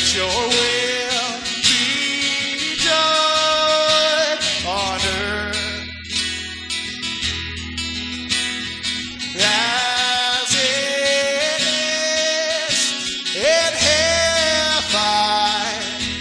Let your will be done on earth as it is in heaven.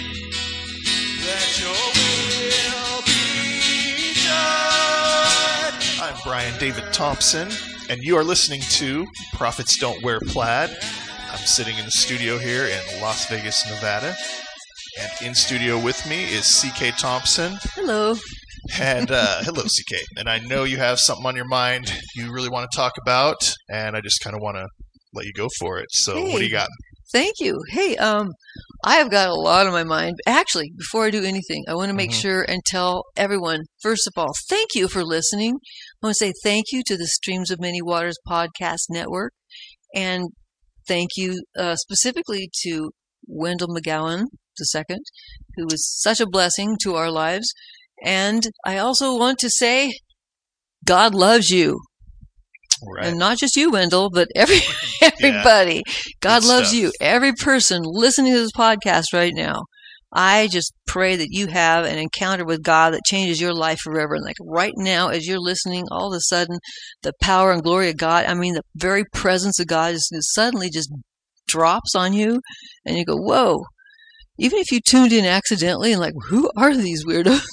Let your will be done. I'm Brian David Thompson, and you are listening to Prophets Don't Wear Plaid. I'm sitting in the studio here in Las Vegas, Nevada. And in studio with me is C.K. Thompson. Hello. And hello, C.K. And I know you have something on your mind you really want to talk about, and I just kind of want to let you go for it. So Hey. what do you got? Thank you. Hey, I have got a lot on my mind. Actually, before I do anything, I want to make sure and tell everyone, first of all, thank you for listening. I want to say thank you to the Streams of Many Waters podcast network, and thank you specifically to Wendell McGowan II, who was such a blessing to our lives. And I also want to say, God loves you. Right. And not just you, Wendell, but everybody. God Good loves stuff. you. Every person listening to this podcast right now. I just pray that you have an encounter with God that changes your life forever. And like right now, as you're listening, all of a sudden, the power and glory of God, I mean, the very presence of God is suddenly just drops on you. And you go, whoa. Even if you tuned in accidentally and like, who are these weirdos?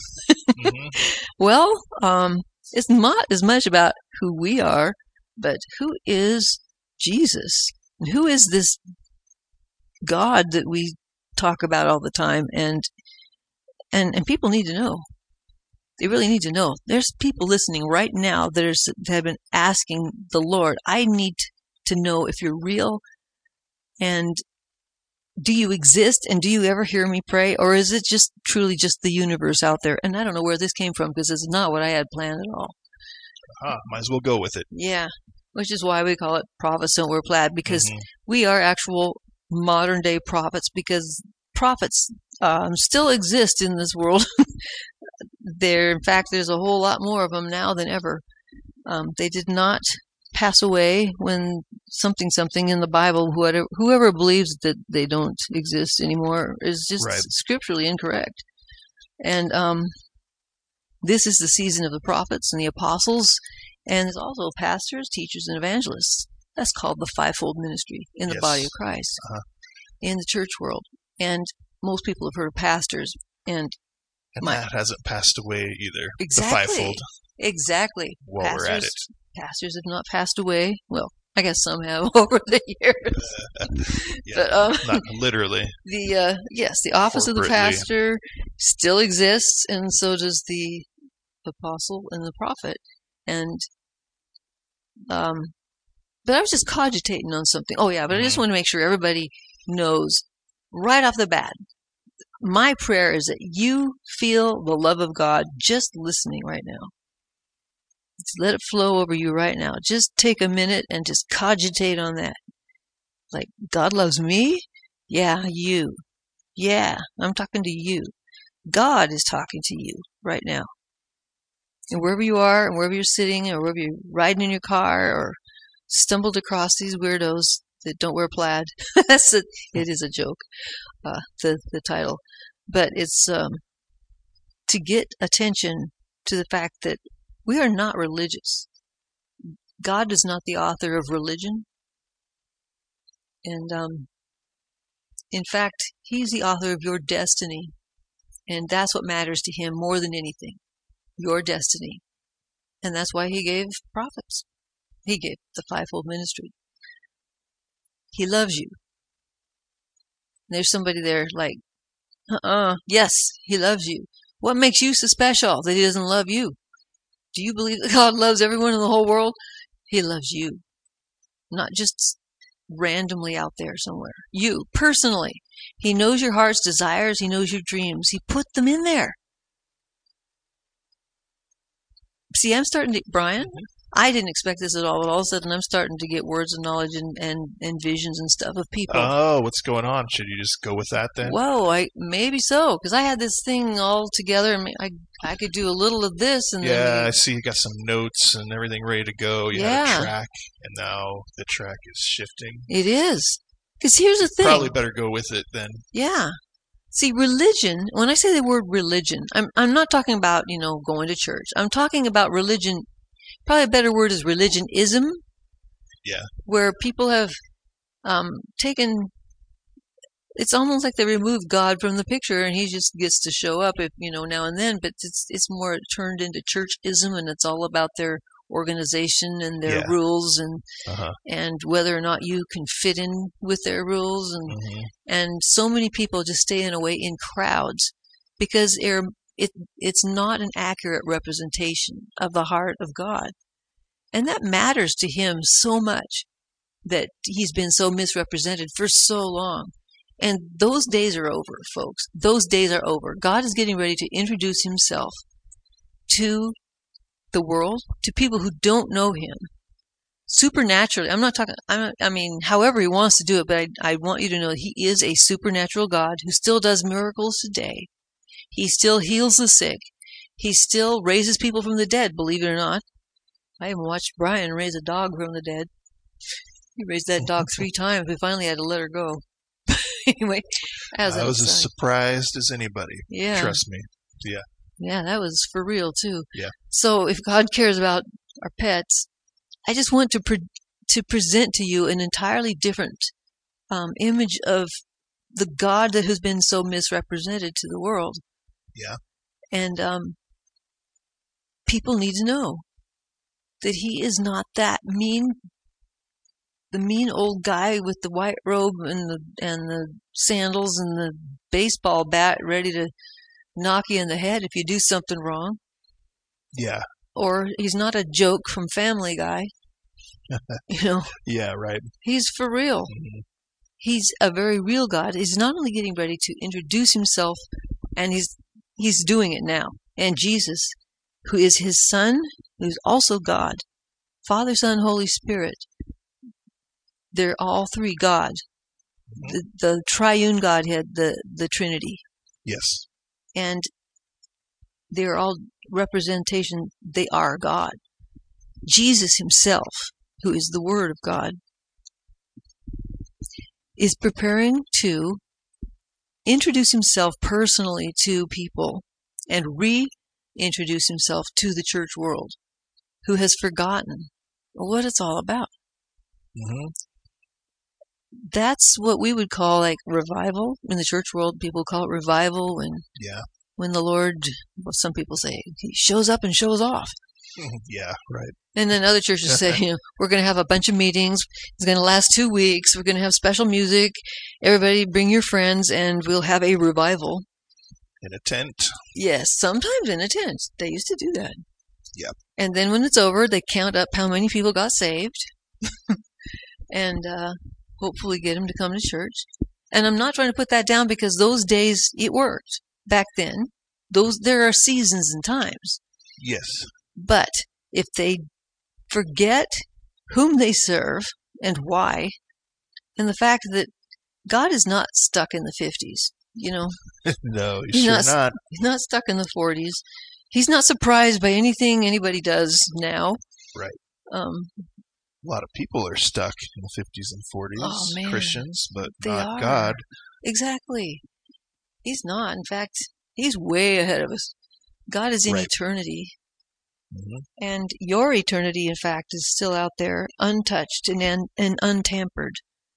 Well, it's not as much about who we are, but who is Jesus? And who is this God that we talk about all the time? And people need to know. They really need to know. There's people listening right now that have been asking the Lord, I need to know if you're real, and do you exist, and do you ever hear me pray, or is it just truly just the universe out there? And I don't know where this came from, because it's not what I had planned at all. Might as well go with it. Yeah, which is why we call it Prophets Don't Wear Plaid, because we are actual modern day prophets, because prophets still exist in this world. In fact, there's a whole lot more of them now than ever. They did not pass away when something in the Bible. Whoever believes that they don't exist anymore is just scripturally incorrect. And this is the season of the prophets and the apostles, and there's also pastors, teachers, and evangelists. That's called the fivefold ministry in the body of Christ, in the church world. And most people have heard of pastors, and that hasn't passed away either. Exactly. The fivefold. Exactly. While we're at it. Pastors have not passed away. Well, I guess some have over the years. But not literally. The office of the pastor still exists, and so does the apostle and the prophet. And but I was just cogitating on something. Oh yeah, but I just want to make sure everybody knows right off the bat. My prayer is that you feel the love of God just listening right now. Just let it flow over you right now. Just take a minute and just cogitate on that. Like, God loves me? Yeah, you. Yeah, I'm talking to you. God is talking to you right now. And wherever you are, and wherever you're sitting, or wherever you're riding in your car, or stumbled across these weirdos that don't wear plaid. It is a joke, the title. But it's to get attention to the fact that we are not religious. God is not the author of religion. And in fact, He's the author of your destiny. And that's what matters to Him more than anything. Your destiny. And that's why He gave prophets. He gave the fivefold ministry. He loves you. There's somebody there like, yes, He loves you. What makes you so special that He doesn't love you? Do you believe that God loves everyone in the whole world? He loves you. Not just randomly out there somewhere. You, personally. He knows your heart's desires. He knows your dreams. He put them in there. See, I'm starting to, Brian, I didn't expect this at all, but all of a sudden I'm starting to get words of knowledge and visions and stuff of people. Oh, what's going on? Should you just go with that then? Whoa, maybe so, because I had this thing all together, and I could do a little of this, and then I see you got some notes and everything ready to go. You had a track, and now the track is shifting. It is. Because here's the thing. Probably better go with it than. Yeah. See, religion, when I say the word religion, I'm not talking about, going to church. I'm talking about religion. Probably a better word is religionism. Yeah. Where people have taken, it's almost like they removed God from the picture and he just gets to show up if, now and then, but it's more turned into churchism, and it's all about their organization and their rules and whether or not you can fit in with their rules, and so many people just stay in a way in crowds because it's not an accurate representation of the heart of God, and that matters to him so much that he's been so misrepresented for so long. And those days are over, folks. Those days are over. God is getting ready to introduce himself to the world, to people who don't know him, supernaturally. I'm not talking, however he wants to do it, but I want you to know that he is a supernatural God who still does miracles today. He still heals the sick. He still raises people from the dead, believe it or not. I even watched Brian raise a dog from the dead. He raised that dog 3 times. We finally had to let her go. Anyway, I was as surprised as anybody. Yeah. Trust me. Yeah. Yeah, that was for real, too. Yeah. So if God cares about our pets, I just want to present to you an entirely different image of the God that has been so misrepresented to the world. Yeah. And people need to know that he is not that the mean old guy with the white robe and the sandals and the baseball bat ready to knock you in the head if you do something wrong. Yeah. Or he's not a joke from Family Guy. Yeah, right. He's for real. Mm-hmm. He's a very real God. He's not only getting ready to introduce himself, and he's doing it now. And Jesus, who is his Son, who's also God, Father, Son, Holy Spirit, they're all three God. Mm-hmm. The triune Godhead, the Trinity. Yes. And they're all representation. They are God. Jesus himself, who is the Word of God, is preparing to introduce himself personally to people and reintroduce himself to the church world, who has forgotten what it's all about. Mm-hmm. That's what we would call like revival. In the church world, people call it revival when the Lord, well, some people say, he shows up and shows off. Yeah, right. And then other churches say, we're going to have a bunch of meetings. It's going to last 2 weeks. We're going to have special music. Everybody bring your friends and we'll have a revival. In a tent? Yes, sometimes in a tent. They used to do that. Yep. And then when it's over, they count up how many people got saved and hopefully get them to come to church. And I'm not trying to put that down because those days, it worked back then. There are seasons and times. Yes. But if they forget whom they serve and why, and the fact that God is not stuck in the 50s, No, he's not. He's not stuck in the 40s. He's not surprised by anything anybody does now. Right. A lot of people are stuck in the 50s and 40s, oh, man. Christians, but they not are. God. Exactly. He's not. In fact, he's way ahead of us. God is in Right. eternity. Mm-hmm. And your eternity, in fact, is still out there, untouched and untampered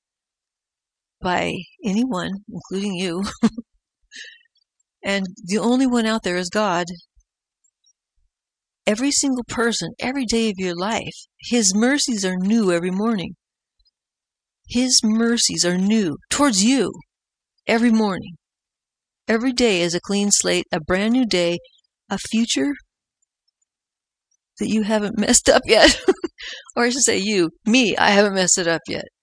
by anyone, including you. And the only one out there is God. Every single person, every day of your life, his mercies are new every morning. His mercies are new towards you every morning. Every day is a clean slate, a brand new day, a future that you haven't messed up yet. Or I should say me, I haven't messed it up yet.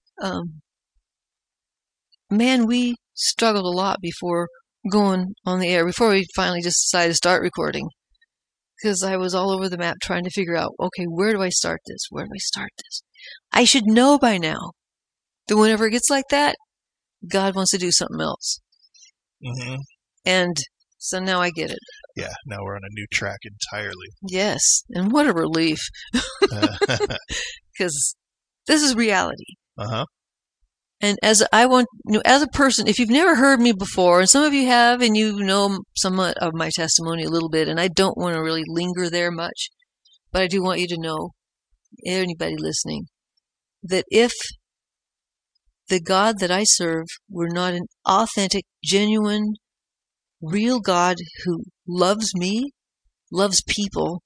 Man, we struggled a lot before going on the air, before we finally just decided to start recording. Because I was all over the map trying to figure out, okay, where do I start this? Where do I start this? I should know by now that whenever it gets like that, God wants to do something else. Mm-hmm. And so now I get it. Yeah, now we're on a new track entirely. Yes, and what a relief. Because this is reality. Uh-huh. And as a person, if you've never heard me before, and some of you have, and you know somewhat of my testimony a little bit, and I don't want to really linger there much, but I do want you to know, anybody listening, that if the God that I serve were not an authentic, genuine, real God who loves me, loves people,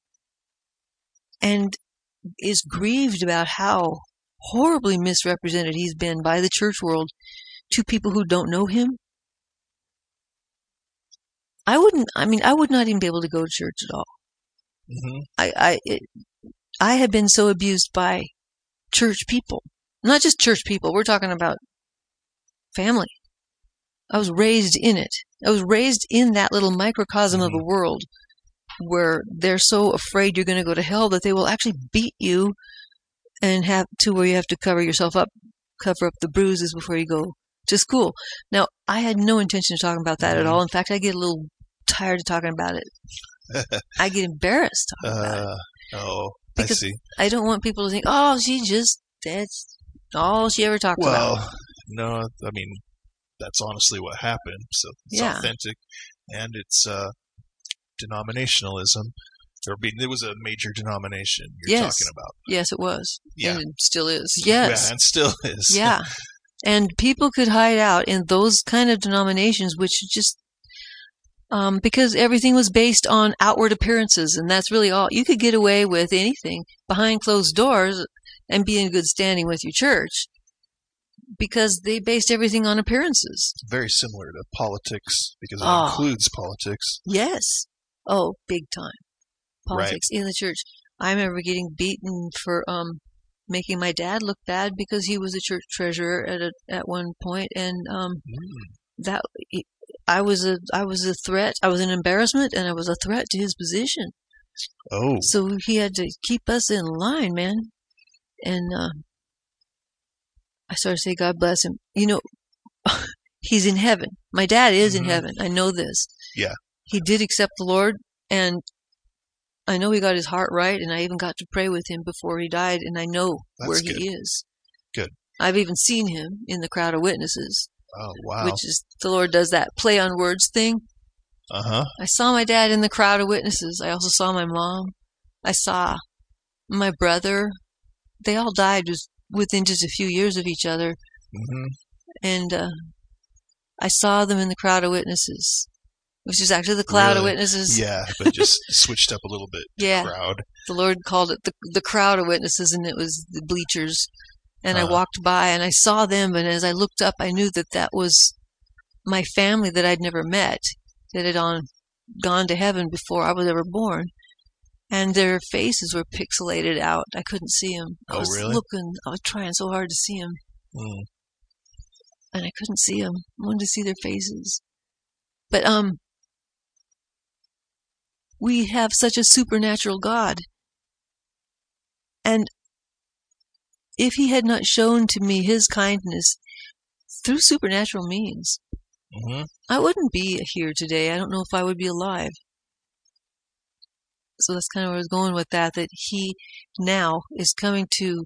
and is grieved about how horribly misrepresented he's been by the church world to people who don't know him, I would not even be able to go to church at all. Mm-hmm. I have been so abused by church people. Not just church people, we're talking about family. I was raised in it. I was raised in that little microcosm of a world where they're so afraid you're going to go to hell that they will actually beat you and have to where you have to cover up the bruises before you go to school. Now, I had no intention of talking about that at all. In fact, I get a little tired of talking about it. I get embarrassed talking about it. Oh, because I see. I don't want people to think, oh, that's all she ever talked about. Well, no, I mean, that's honestly what happened. So it's authentic, and it's denominationalism. It was a major denomination you're talking about. Yes, it was. Yeah. And it still is. Yes. Yeah, and still is. Yeah. And people could hide out in those kind of denominations, which just, because everything was based on outward appearances, and that's really all. You could get away with anything behind closed doors and be in good standing with your church because they based everything on appearances. Very similar to politics because it includes politics. Yes. Oh, big time. Politics in the church. I remember getting beaten for making my dad look bad because he was a church treasurer at one point, and that I was a threat. I was an embarrassment, and I was a threat to his position. Oh, so he had to keep us in line, man. And I started to say, God bless him. You know, he's in heaven. My dad is in heaven. I know this. Yeah. He did accept the Lord, and I know he got his heart right, and I even got to pray with him before he died, and I know where he is. Good. I've even seen him in the crowd of witnesses. Oh, wow. Which is, the Lord does that play on words thing. Uh-huh. I saw my dad in the crowd of witnesses. I also saw my mom. I saw my brother. They all died within just a few years of each other. Mm-hmm. And I saw them in the crowd of witnesses. Which is actually the cloud of witnesses. Yeah, but just switched up a little bit. Yeah. Crowd. The Lord called it the crowd of witnesses, and it was the bleachers. And I walked by, and I saw them, and as I looked up, I knew that was my family that I'd never met, that had gone to heaven before I was ever born. And their faces were pixelated out. I couldn't see them. I was trying so hard to see them. And I couldn't see them. I wanted to see their faces. But, we have such a supernatural God. And if he had not shown to me his kindness through supernatural means, I wouldn't be here today. I don't know if I would be alive. So that's kind of where I was going with that he now is coming to,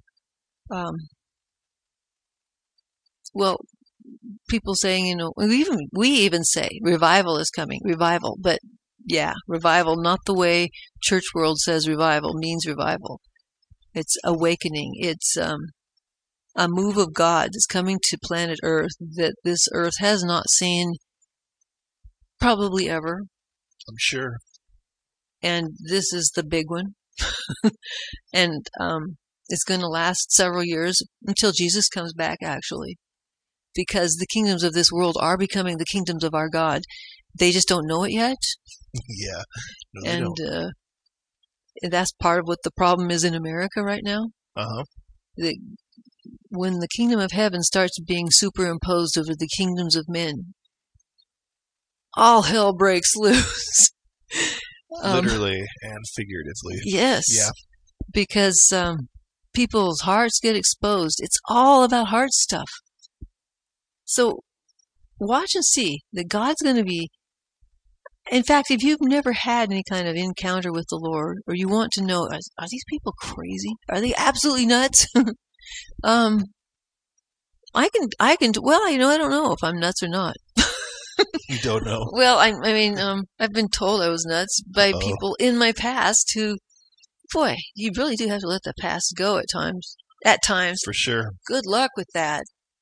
people saying, we even say revival is coming, revival, but yeah, revival, not the way church world says revival means revival. It's awakening. It's a move of God that's coming to planet Earth that this Earth has not seen probably ever. I'm sure. And this is the big one. And it's going to last several years until Jesus comes back, actually. Because the kingdoms of this world are becoming the kingdoms of our God. They just don't know it yet. Yeah. No, and that's part of what the problem is in America right now. Uh-huh. When the kingdom of heaven starts being superimposed over the kingdoms of men, all hell breaks loose. Literally and figuratively. Yes. Yeah. Because people's hearts get exposed. It's all about heart stuff. So watch and see that God's going to be. In fact, if you've never had any kind of encounter with the Lord, or you want to know, are these people crazy? Are they absolutely nuts? I can. Well, I don't know if I'm nuts or not. You don't know. Well, I mean, I've been told I was nuts by Uh-oh. people in my past who, boy, you really do have to let the past go at times. At times, For sure. good luck with that.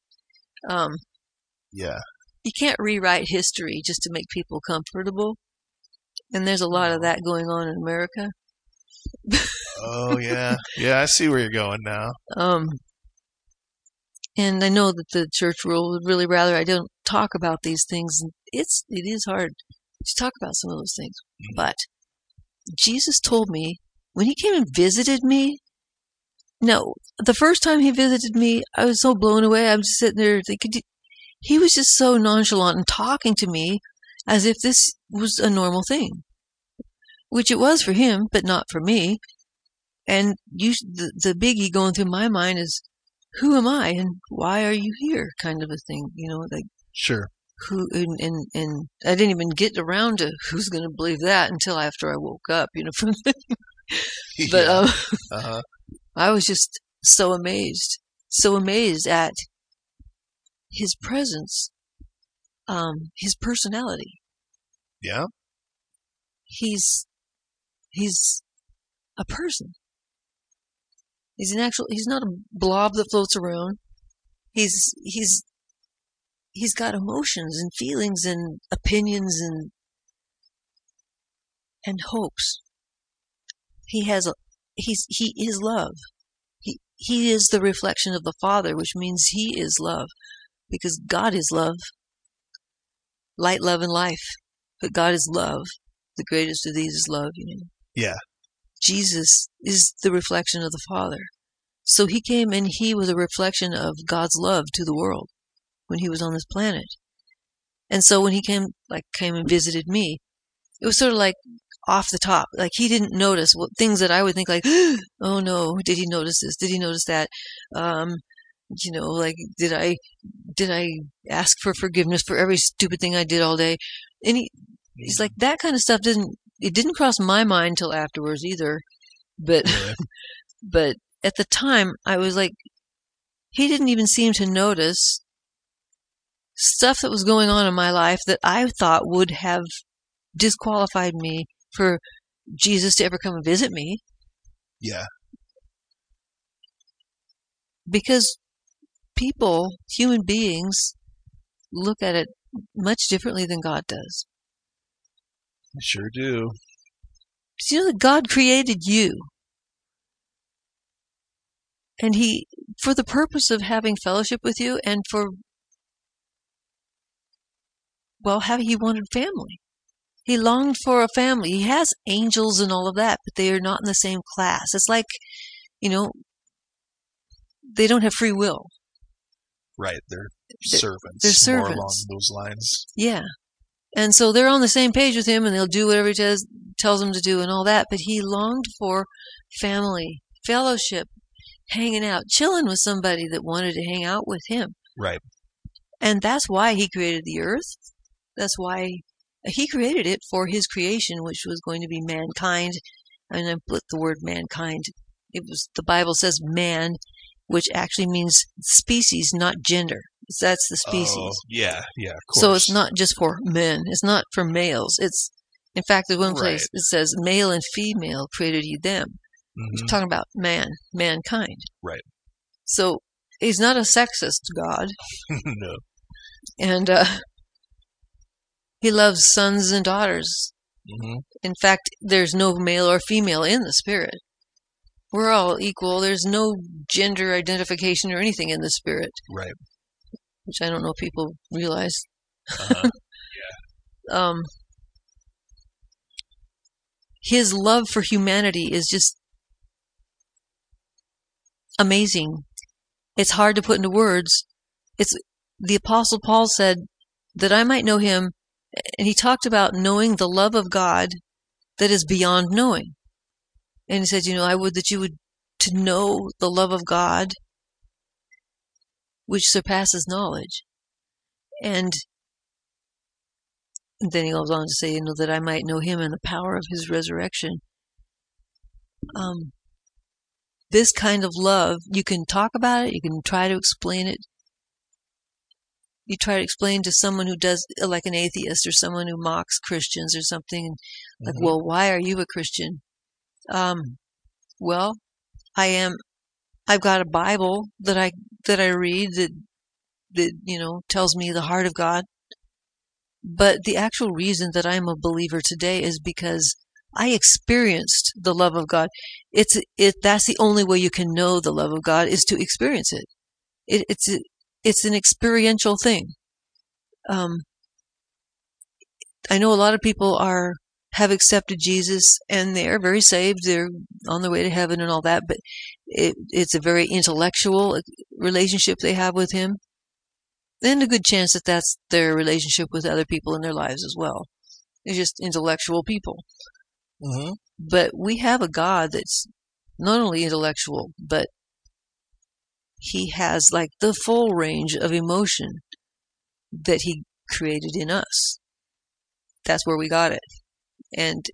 Yeah. You can't rewrite history just to make people comfortable, and there's a lot of that going on in America. Oh, yeah. Yeah, I see where you're going now. And I know that the church world would really rather I don't talk about these things. It is hard to talk about some of those things. But Jesus told me when he came and visited me. No, the first time he visited me, I was so blown away. I'm just sitting there thinking, he was just so nonchalant and talking to me as if this was a normal thing, which it was for him, but not for me. And the biggie going through my mind is, who am I and why are you here? Kind of a thing, like Sure. who and I didn't even get around to who's going to believe that until after I woke up, from but Uh-huh. I was just so amazed at his presence, his personality. Yeah. He's a person. He's not a blob that floats around. He's got emotions and feelings and opinions and hopes. He is love. He is the reflection of the Father, which means he is love, because God is love. Light, love, and life. But God is love. The greatest of these is love, Yeah. Jesus is the reflection of the Father. So he came and he was a reflection of God's love to the world when he was on this planet. And so when he came and visited me, it was sort of like off the top. Like he didn't notice things that I would think like, oh no, did he notice this? Did he notice that? Like did I ask for forgiveness for every stupid thing I did all day? And he's like, that kind of stuff didn't cross my mind until afterwards either. But Really? but at the time I was like, he didn't even seem to notice stuff that was going on in my life that I thought would have disqualified me for Jesus to ever come and visit me. Yeah. Because human beings, look at it much differently than God does. I sure do. Do you know that God created you? And he, for the purpose of having fellowship with you and he wanted family. He longed for a family. He has angels and all of that, but they are not in the same class. It's like, they don't have free will. Right. They're servants. They're servants. More along those lines. Yeah. And so they're on the same page with him and they'll do whatever he tells them to do and all that. But he longed for family, fellowship, hanging out, chilling with somebody that wanted to hang out with him. Right. And that's why he created the earth. That's why he created it for his creation, which was going to be mankind. And I put the word mankind. The Bible says man, which actually means species, not gender. That's the species. Oh, yeah, of course. So it's not just for men. It's not for males. In fact, there's one place it says male and female created he them. Mm-hmm. It's talking about mankind. Right. So he's not a sexist God. No. And he loves sons and daughters. Mm-hmm. In fact, there's no male or female in the Spirit. We're all equal. There's no gender identification or anything in the Spirit. Right. Which I don't know if people realize. Uh-huh. Yeah. His love for humanity is just amazing. It's hard to put into words. The Apostle Paul said that I might know him, and he talked about knowing the love of God that is beyond knowing. And he said, I would that you would to know the love of God which surpasses knowledge. And then he goes on to say, that I might know him and the power of his resurrection. This kind of love, you can talk about it, you can try to explain it, you try to explain to someone who does, like an atheist or someone who mocks Christians or something, like, Mhm. well, why are you a Christian? Well, I've got a Bible that I read that tells me the heart of God. But the actual reason that I'm a believer today is because I experienced the love of God. That's the only way you can know the love of God, is to experience it. It's an experiential thing. I know a lot of people have accepted Jesus and they're very saved. They're on their way to heaven and all that, but it's a very intellectual relationship they have with Him. And a good chance that that's their relationship with other people in their lives as well. They're just intellectual people. Mhm. But we have a God that's not only intellectual, but He has like the full range of emotion that He created in us. That's where we got it. And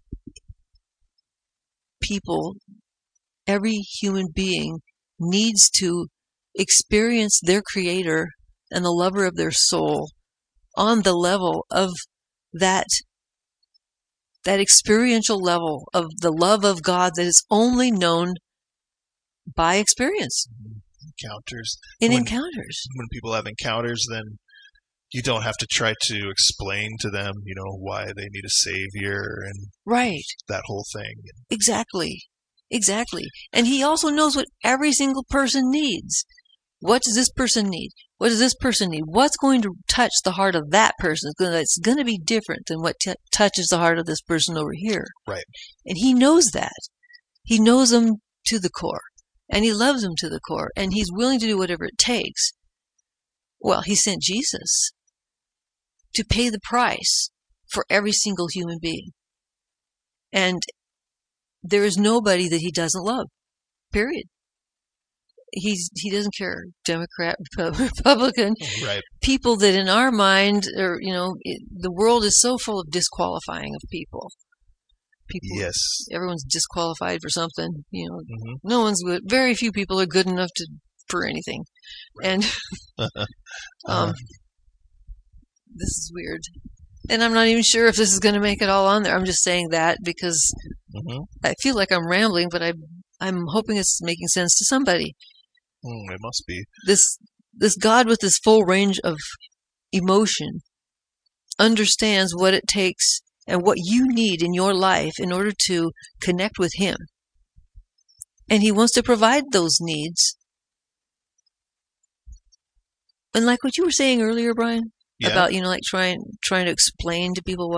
every human being needs to experience their Creator and the lover of their soul on the level of that experiential level of the love of God that is only known by experience. Encounters. In When- encounters. When people have encounters, then you don't have to try to explain to them, why they need a savior and Right. that whole thing. Exactly. And He also knows what every single person needs. What does this person need? What does this person need? What's going to touch the heart of that person? It's going to be different than what touches the heart of this person over here. Right. And He knows that. He knows them to the core. And He loves them to the core. And He's willing to do whatever it takes. Well, He sent Jesus to pay the price for every single human being. And there is nobody that He doesn't love. Period. He doesn't care, Democrat, Republican. Right. People that in our mind are, the world is so full of disqualifying of people. Yes. Everyone's disqualified for something. Mhm. No one's good. Very few people are good enough for anything. And this is weird. And I'm not even sure if this is going to make it all on there. I'm just saying that because Mhm. I feel like I'm rambling, but I'm hoping it's making sense to somebody. It must be. This God with this full range of emotion understands what it takes and what you need in your life in order to connect with Him. And He wants to provide those needs. And like what you were saying earlier, Brian, Yeah. about, like trying to explain to people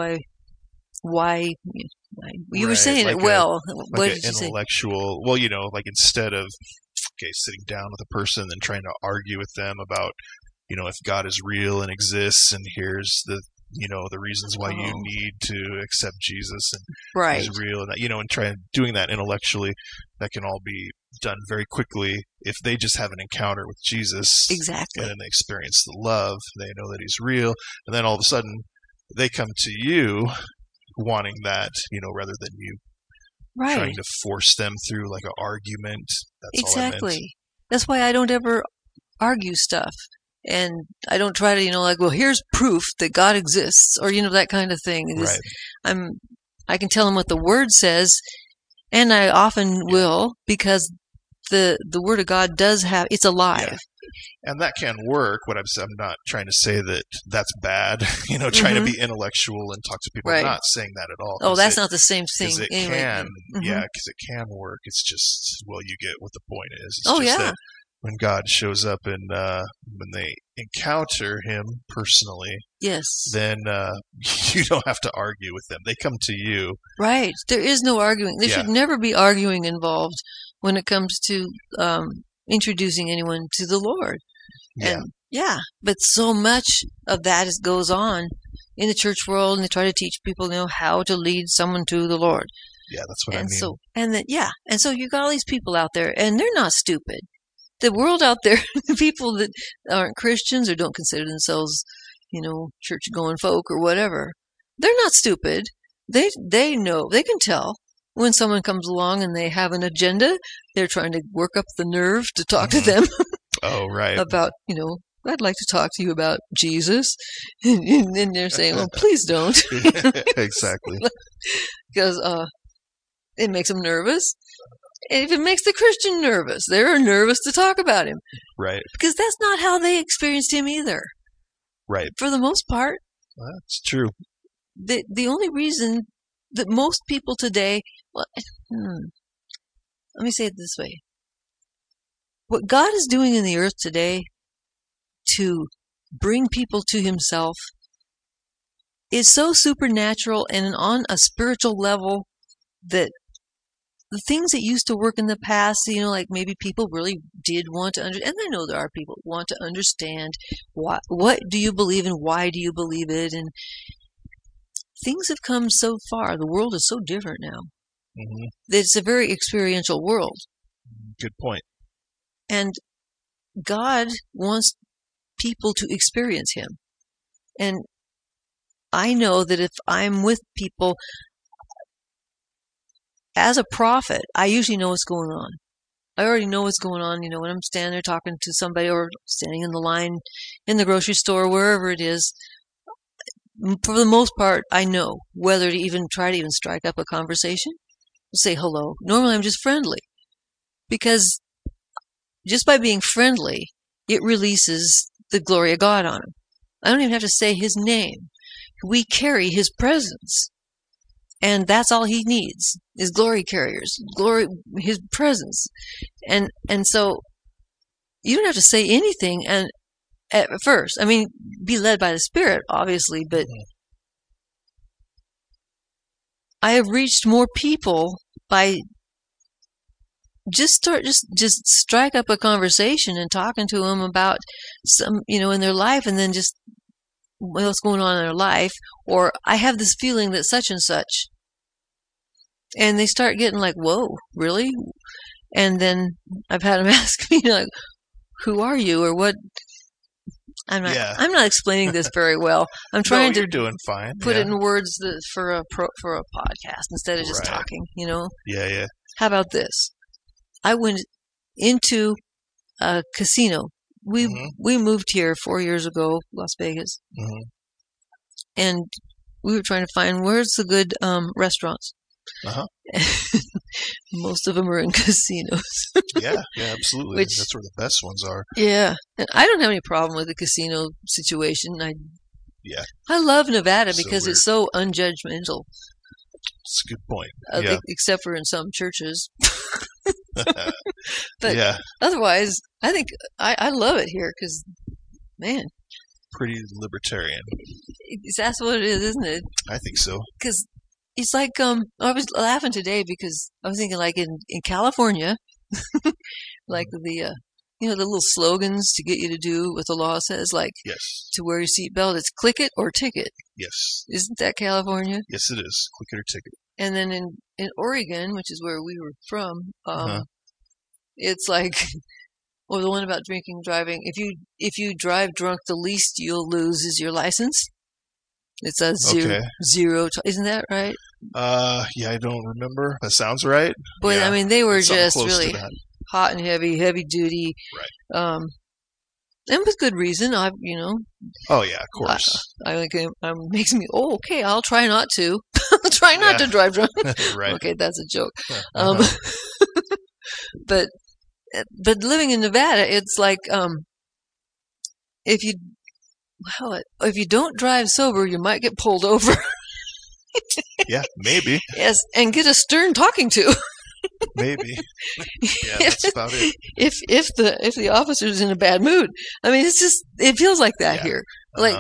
why you were Right, saying like it well. like What an did you say? intellectual, like instead of sitting down with a person and trying to argue with them about, if God is real and exists, and here's the reasons why you Oh. need to accept Jesus and Right. He's real, and doing that intellectually, that can all be done very quickly if they just have an encounter with Jesus. Exactly. And then they experience the love, they know that He's real, and then all of a sudden they come to you wanting that, rather than you Right. trying to force them through like an argument. That's all I meant. Exactly. That's why I don't ever argue stuff. And I don't try to, like, well, here's proof that God exists, or, that kind of thing. Right. I can tell them what the Word says, and I often will, because the Word of God it's alive. Yeah. And that can work. I'm not trying to say that that's bad, trying to be intellectual and talk to people. Right. I'm not saying that at all. Oh, that's not the same thing. Because it Anyway. can, Mhm. because it can work. It's just, you get what the point is. It's Oh, just yeah. that when God shows up and when they encounter Him personally, Yes. then you don't have to argue with them. They come to you. Right. There is no arguing. There Yeah. should never be arguing involved when it comes to introducing anyone to the Lord. Yeah. But so much of that goes on in the church world, and they try to teach people, how to lead someone to the Lord. Yeah, that's what I And mean. so you got all these people out there, and they're not stupid. The world out there, the people that aren't Christians or don't consider themselves, church-going folk or whatever, they're not stupid. They know, they can tell when someone comes along and they have an agenda. They're trying to work up the nerve to talk to them Oh, right. about, I'd like to talk to you about Jesus. And then they're saying, well, please don't. Exactly. Because it makes them nervous. And if it makes the Christian nervous, they're nervous to talk about him. Right. Because that's not how they experienced him either. Right. For the most part. That's true. The only reason that most people today, well, let me say it this way. What God is doing in the earth today to bring people to himself is so supernatural and on a spiritual level that the things that used to work in the past, like maybe people really did want to understand, and I know there are people who want to understand what do you believe and why do you believe it, and things have come so far. The world is so different now. Mm-hmm. It's a very experiential world. Good point. And God wants people to experience him. And I know that if I'm with people, as a prophet, I usually know what's going on. I already know what's going on, when I'm standing there talking to somebody or standing in the line in the grocery store, wherever it is. For the most part, I know whether to even try to even strike up a conversation, say hello. Normally, I'm just friendly. Because just by being friendly, it releases the glory of God on him. I don't even have to say his name. We carry his presence. And that's all he needs is glory carriers, his presence. And so you don't have to say anything and at first. I mean, be led by the Spirit, obviously, but I have reached more people by just strike up a conversation and talking to them about some, in their life, and then just what's going on in their life, or I have this feeling that such and such. And they start getting like, whoa, really? And then I've had them ask me, like, who are you, or what? I'm not explaining this very well. I'm trying you're doing fine. Put it in words for a podcast instead of just talking, Yeah. How about this? I went into a casino. We moved here 4 years ago, Las Vegas. Mm-hmm. And we were trying to find where's the good restaurants. Uh-huh. Most of them are in casinos. yeah, absolutely. That's where the best ones are. Yeah. And I don't have any problem with the casino situation. I love Nevada because it's so unjudgmental. That's a good point. Except for in some churches. But otherwise, I think I love it here because, man. Pretty libertarian. That's what it is, isn't it? I think so. Because it's like, I was laughing today because I was thinking like in California, like the little slogans to get you to do what the law says, like to wear your seatbelt, it's click it or ticket. Yes. Isn't that California? Yes, it is. Click it or ticket. And then in Oregon, which is where we were from, it's like, or the one about drinking, driving. If you drive drunk, the least you'll lose is your license. It's a zero. Isn't that right? I don't remember. That sounds right. But I mean, they were just really hot and heavy duty. Right. And with good reason. Oh yeah, of course. I think it makes me. Oh, okay. I'll try not to. I'll try not to drive drunk. Right. Okay, that's a joke. But living in Nevada, it's like if you don't drive sober, you might get pulled over. Yeah, maybe. Yes, and get a stern talking to. Maybe. Yeah, that's about it. If the officer's in a bad mood, I mean, it feels like that here. Like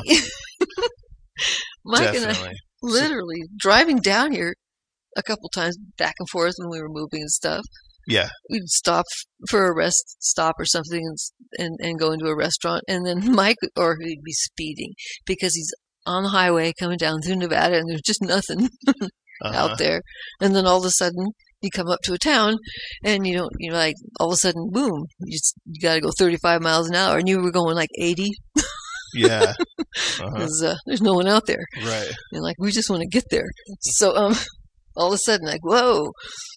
Mike and I literally driving down here a couple times back and forth when we were moving and stuff. Yeah. We'd stop for a rest stop or something and go into a restaurant, and then Mike, or he'd be speeding because he's on the highway coming down through Nevada and there's just nothing out there. And then all of a sudden you come up to a town and like all of a sudden, boom, you got to go 35 miles an hour, and you were going like 80. Yeah. Because there's no one out there. Right. And like, we just want to get there. So all of a sudden, like, whoa,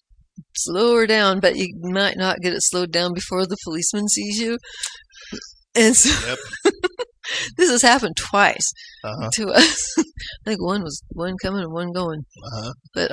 slow her down, but you might not get it slowed down before the policeman sees you. And so Yep. this has happened twice Uh-huh. to us. I think one coming and one going. Uh-huh. But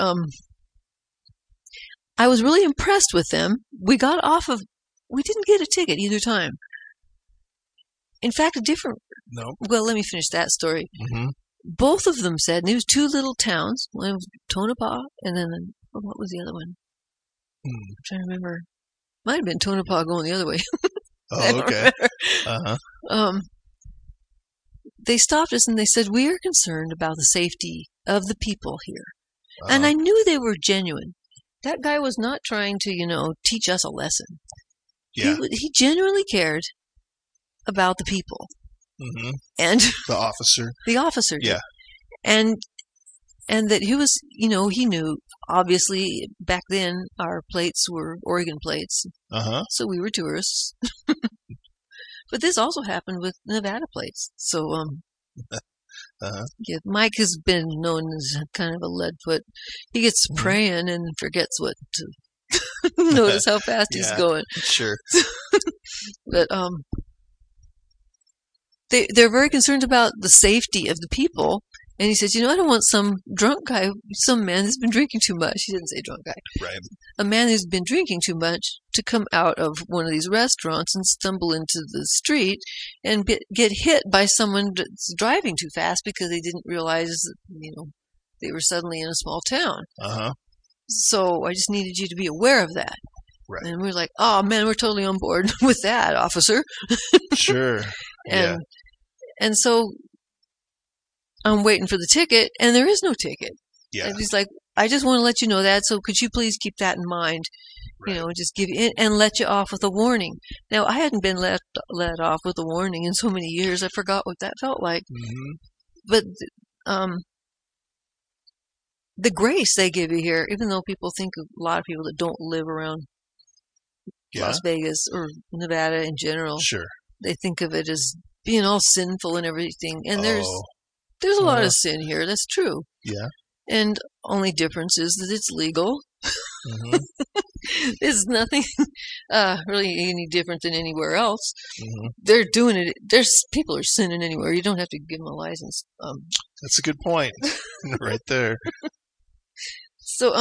I was really impressed with them. We didn't get a ticket either time. In fact, No. well, let me finish that story. Mm-hmm. Both of them said, and it was two little towns. One was Tonopah, and then what was the other one? I'm trying to remember. Might have been Tonopah going the other way. Oh, okay. Uh-huh. They stopped us and they said, we are concerned about the safety of the people here. And Uh-huh. I knew they were genuine. That guy was not trying to, teach us a lesson. Yeah. He genuinely cared about the people. Mm-hmm. And The officer. the officer did. Yeah. And that he was, he knew, obviously, back then, our plates were Oregon plates. Uh-huh. So we were tourists. But this also happened with Nevada plates. So, Uh-huh. yeah, Mike has been known as kind of a lead foot. He gets praying and forgets what to notice how fast he's Yeah. going. Sure. But they're very concerned about the safety of the people. And he says, I don't want some drunk guy, some man who's been drinking too much. He didn't say drunk guy. Right. A man who's been drinking too much to come out of one of these restaurants and stumble into the street and get hit by someone that's driving too fast because they didn't realize that, they were suddenly in a small town. Uh-huh. So I just needed you to be aware of that. Right. And we're like, oh man, we're totally on board with that, officer. Sure. Yeah. And so I'm waiting for the ticket, and there is no ticket. Yeah. And he's like, I just want to let you know that, so could you please keep that in mind? Right. Just give you and let you off with a warning. Now, I hadn't been let off with a warning in so many years, I forgot what that felt like. Mm-hmm. But the grace they give you here, even though people think of a lot of people that don't live around Yeah. Las Vegas or Nevada in general, Sure. they think of it as being all sinful and everything. And there's a lot of sin here. That's true. Yeah. And only difference is that it's legal. Mm-hmm. There's nothing really any different than anywhere else. Mm-hmm. They're doing it. People are sinning anywhere. You don't have to give them a license. That's a good point. Right there. So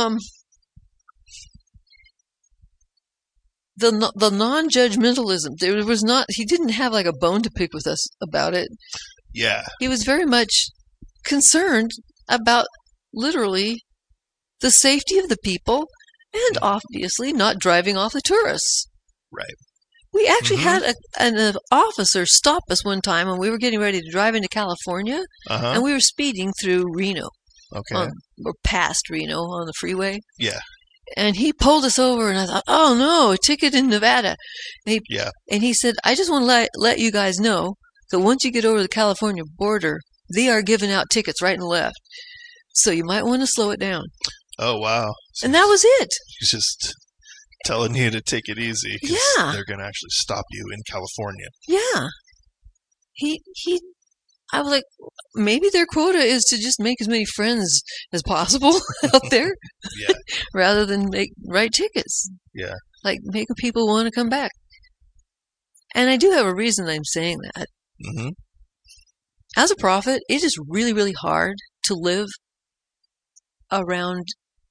the non-judgmentalism, there was not. He didn't have like a bone to pick with us about it. Yeah. He was very much concerned about literally the safety of the people and obviously not driving off the tourists. Right. We actually had an officer stop us one time when we were getting ready to drive into California, Uh-huh. and we were speeding through Reno, Okay. or past Reno on the freeway. Yeah. And he pulled us over, and I thought, oh no, a ticket in Nevada. And he said, I just want to let you guys know that once you get over the California border, they are giving out tickets right and left. So you might want to slow it down. Oh, wow. So And that was it. he's just telling you to take it easy because Yeah. they're going to actually stop you in California. Yeah. I was like, maybe their quota is to just make as many friends as possible out there Yeah. rather than write tickets. Yeah. Like, make people want to come back. And I do have a reason I'm saying that. Mm-hmm. As a prophet, it is really, really hard to live around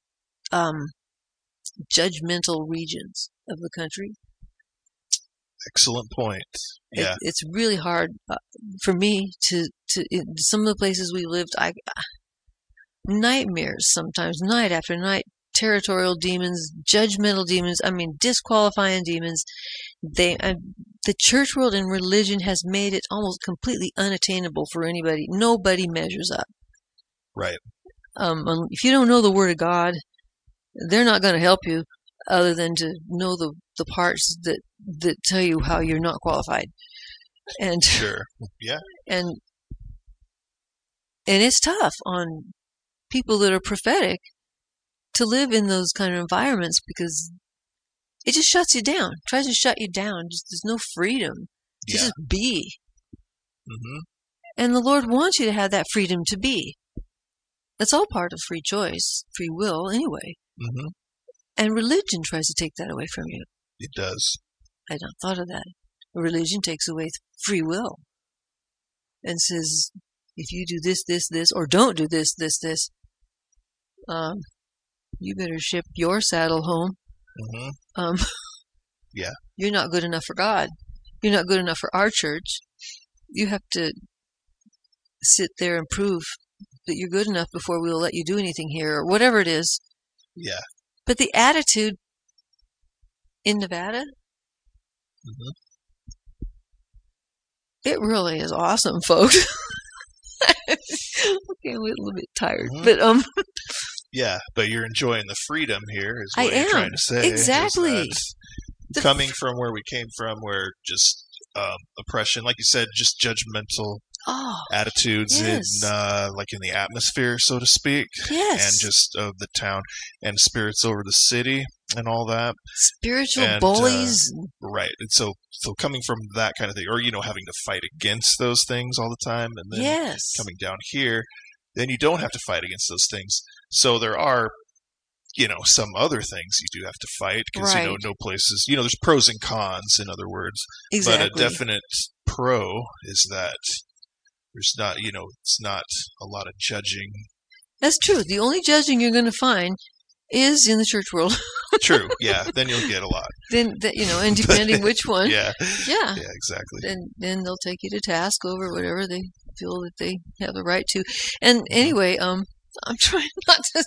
judgmental regions of the country. Excellent point. Yeah. It's really hard for me to in some of the places we lived. Nightmares sometimes, night after night. Territorial demons, judgmental demons. I mean, disqualifying demons. The church world and religion has made it almost completely unattainable for anybody. Nobody measures up. Right. If you don't know the Word of God, they're not going to help you other than to know the parts that tell you how you're not qualified. And Sure. Yeah. and it's tough on people that are prophetic to live in those kind of environments because it just shuts you down. Tries to shut you down. There's no freedom to Yeah. just be. Mm-hmm. And the Lord wants you to have that freedom to be. That's all part of free choice, free will, anyway. Mm-hmm. And religion tries to take that away from you. It does. I hadn't thought of that. Religion takes away free will and says, if you do this, this, this, or don't do this, this, this, you better ship your saddle home. Mm-hmm. Yeah. You're not good enough for God. You're not good enough for our church. You have to sit there and prove that you're good enough before we'll let you do anything here, or whatever it is. Yeah. But the attitude in Nevada, Mm-hmm. it really is awesome, folks. Okay, I'm a little bit tired, Mhm. but Yeah, but you're enjoying the freedom here, is I what you're am. trying to say. is Exactly. that The- coming from where we came from, where just oppression, like you said, just judgmental oh, attitudes yes. in the atmosphere, so to speak, yes, and just of the town and spirits over the city and all that. spiritual and, bullies. Right. And so coming from that kind of thing, or having to fight against those things all the time, and then Yes. coming down here, then you don't have to fight against those things. So there are, some other things you do have to fight, because Right. no places, there's pros and cons, in other words. Exactly. But a definite pro is that there's not, it's not a lot of judging. That's true. The only judging you're going to find is in the church world. True. Yeah. Then you'll get a lot. Then, and depending which one, Yeah. yeah, Yeah. Exactly. then they'll take you to task over whatever they feel that they have the right to. And anyway, I'm trying not to.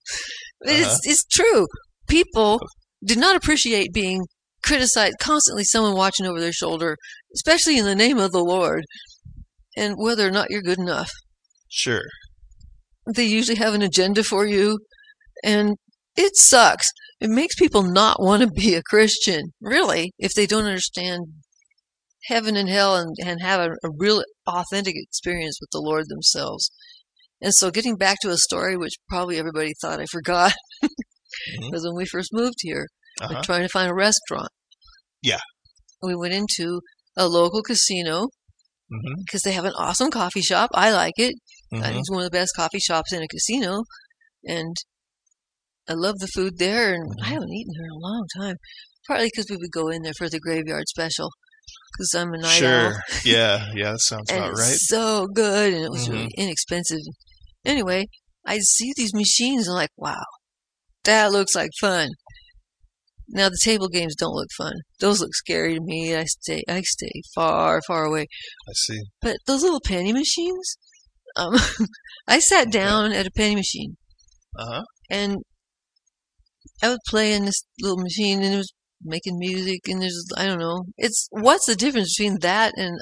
It's true. People do not appreciate being criticized constantly. Someone watching over their shoulder, especially in the name of the Lord, and whether or not you're good enough. Sure. They usually have an agenda for you, and it sucks. It makes people not want to be a Christian, really, if they don't understand heaven and hell and have a real authentic experience with the Lord themselves. And so getting back to a story which probably everybody thought I forgot, was when we first moved here, we're trying to find a restaurant. Yeah. We went into a local casino because they have an awesome coffee shop. I like it. I think it's one of the best coffee shops in a casino. And I love the food there, and I haven't eaten there in a long time. Partly because we would go in there for the graveyard special, because I'm a night owl. Yeah, that sounds And about it's right. so good, and it was really inexpensive. Anyway, I see these machines, and I'm like, wow, that looks like fun. Now, the table games don't look fun. Those look scary to me. I stay far, far away. I see. But those little penny machines, I sat down at a penny machine, and I was playing this little machine, and it was making music, and there's, I don't know, what's the difference between that and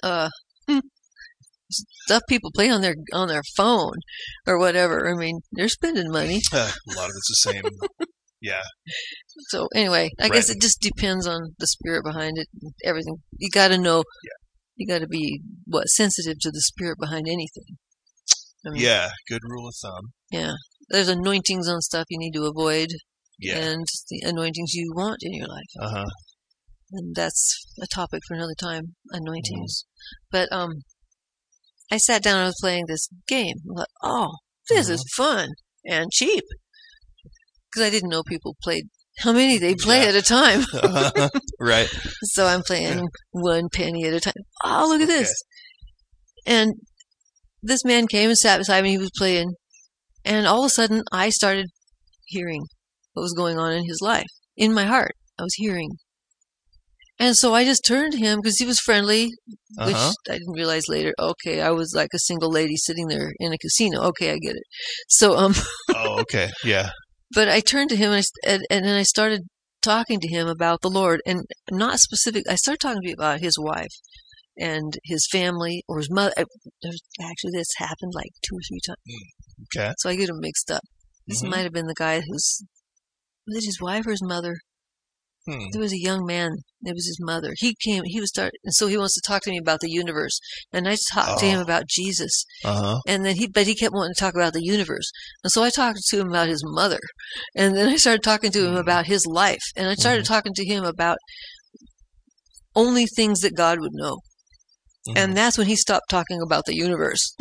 stuff people play on their phone or whatever? I mean, they're spending money. A lot of it's the same. Yeah. So anyway, I guess it just depends on the spirit behind it. Everything you got to know. Yeah. You got to be sensitive to the spirit behind anything. I mean, Yeah, good rule of thumb. Yeah, there's anointings on stuff you need to avoid. Yeah. And the anointings you want in your life. And that's a topic for another time, anointings. But I sat down and I was playing this game. I thought, oh, this is fun and cheap. Because I didn't know people played, how many they play at a time. Right. So I'm playing 1 penny at a time. Oh, look at this. And this man came and sat beside me. He was playing. And all of a sudden, I started hearing what was going on in his life. In my heart, I was hearing. And so I just turned to him because he was friendly, which I didn't realize later. Okay, I was like a single lady sitting there in a casino. Okay, I get it. So, Oh, okay. Yeah. But I turned to him and then I started talking to him about the Lord, and not specific. I started talking to him about his wife and his family or his mother. Actually, this happened like 2 or 3 times. Okay. So I get them mixed up. This might have been the guy was it his wife or his mother? There was a young man. It was his mother. He and so he wants to talk to me about the universe. And I talked to him about Jesus. And then he kept wanting to talk about the universe. And so I talked to him about his mother. And then I started talking to him about his life. And I started talking to him about only things that God would know. And that's when he stopped talking about the universe.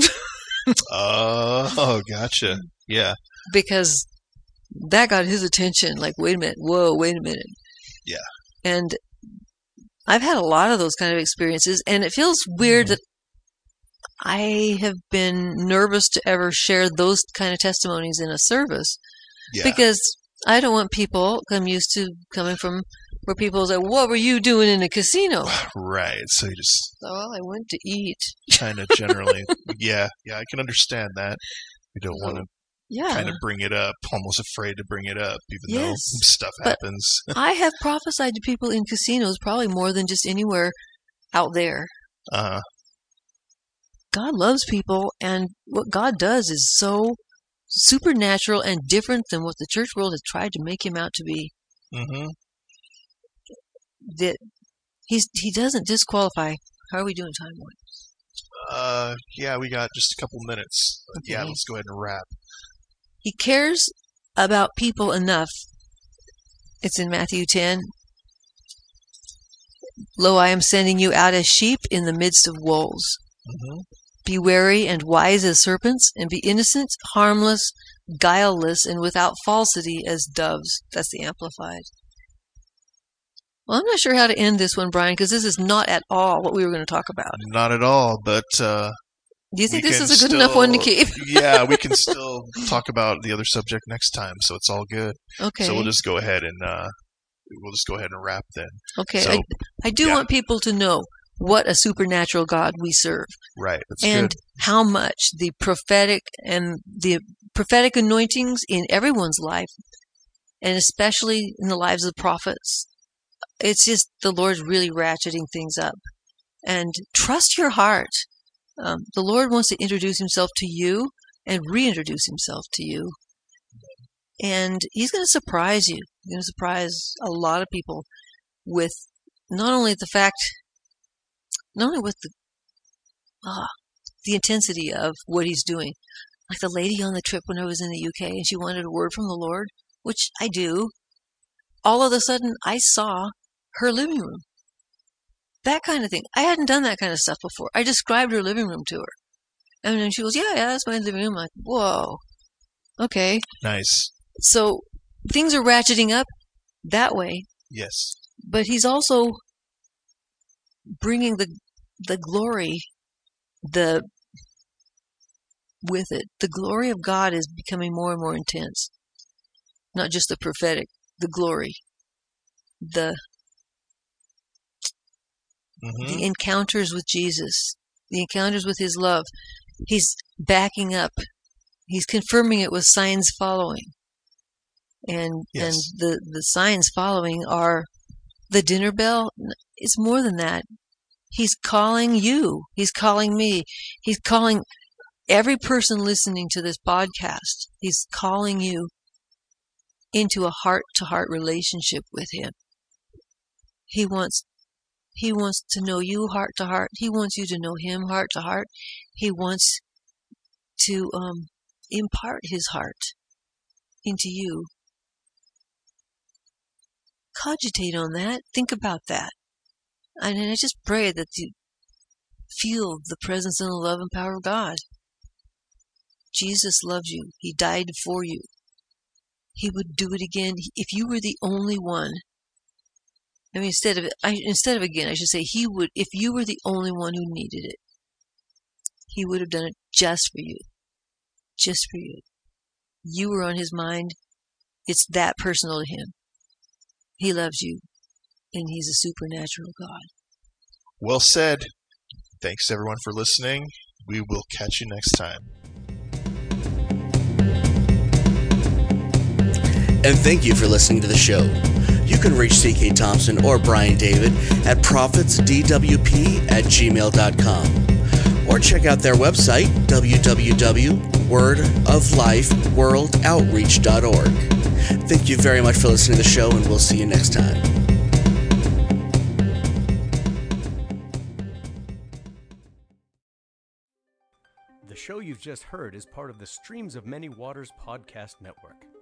Oh, gotcha. Yeah. Because that got his attention. Like, wait a minute. Whoa, wait a minute. Yeah. And I've had a lot of those kind of experiences, and it feels weird that I have been nervous to ever share those kind of testimonies in a service because I don't want people, I'm used to coming from where people say, what were you doing in a casino? Right. So you just... Oh, I went to eat. Kind of generally. Yeah, I can understand that. We don't want to kind of bring it up, almost afraid to bring it up, even though stuff happens. I have prophesied to people in casinos probably more than just anywhere out there. God loves people, and what God does is so supernatural and different than what the church world has tried to make him out to be. Mm-hmm. That he doesn't disqualify. How are we doing time-wise? Yeah, we got just a couple minutes. Okay. Yeah, let's go ahead and wrap. He cares about people enough. It's in Matthew 10. Lo, I am sending you out as sheep in the midst of wolves. Mm-hmm. Be wary and wise as serpents, and be innocent, harmless, guileless, and without falsity as doves. That's the Amplified. Well, I'm not sure how to end this one, Brian, because this is not at all what we were going to talk about. Not at all, but... do you think this is a good enough one to keep? Yeah, we can still talk about the other subject next time, so it's all good. Okay. So we'll just go ahead and wrap then. Okay. So, I do want people to know what a supernatural God we serve. Right. That's and good. How much the prophetic anointings in everyone's life, and especially in the lives of the prophets. It's just the Lord's really ratcheting things up. And trust your heart. The Lord wants to introduce himself to you and reintroduce himself to you. And he's going to surprise you. He's going to surprise a lot of people with not only with the intensity of what he's doing. Like the lady on the trip when I was in the UK and she wanted a word from the Lord, which I do. All of a sudden, I saw her living room. That kind of thing. I hadn't done that kind of stuff before. I described her living room to her. And then she goes, yeah, that's my living room. I'm like, whoa. Okay. Nice. So things are ratcheting up that way. Yes. But he's also bringing the glory, with it. The glory of God is becoming more and more intense. Not just the prophetic, the glory. The encounters with Jesus, the encounters with his love. He's backing up. He's confirming it with signs following. And the signs following are the dinner bell. It's more than that. He's calling you. He's calling me. He's calling every person listening to this podcast. He's calling you into a heart-to-heart relationship with him. He wants to know you heart to heart. He wants you to know him heart to heart. He wants to impart his heart into you. Cogitate on that. Think about that. And I just pray that you feel the presence and the love and power of God. Jesus loves you. He died for you. He would do it again if you were the only one. I mean, instead of again, I should say he would, if you were the only one who needed it, he would have done it just for you. Just for you. You were on his mind. It's that personal to him. He loves you, and he's a supernatural God. Well said. Thanks, everyone, for listening. We will catch you next time. And thank you for listening to the show. You can reach C.K. Thompson or Brian David at prophetsdwp@gmail.com or check out their website, www.wordoflifeworldoutreach.org. Thank you very much for listening to the show, and we'll see you next time. The show you've just heard is part of the Streams of Many Waters podcast network.